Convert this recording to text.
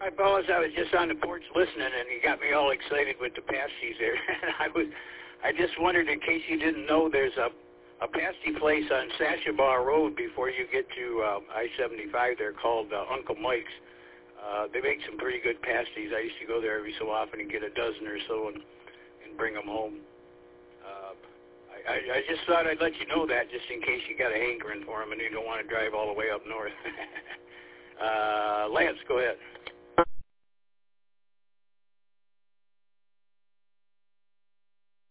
Hi, fellas. I was just on the porch listening, and you got me all excited with the pasties there. I just wondered, in case you didn't know, there's a pasty place on Sashabaw Road before you get to I-75 there called Uncle Mike's. They make some pretty good pasties. I used to go there every so often and get a dozen or so and bring them home. I just thought I'd let you know that just in case you got a hankering for them and you don't want to drive all the way up north. Lance, go ahead.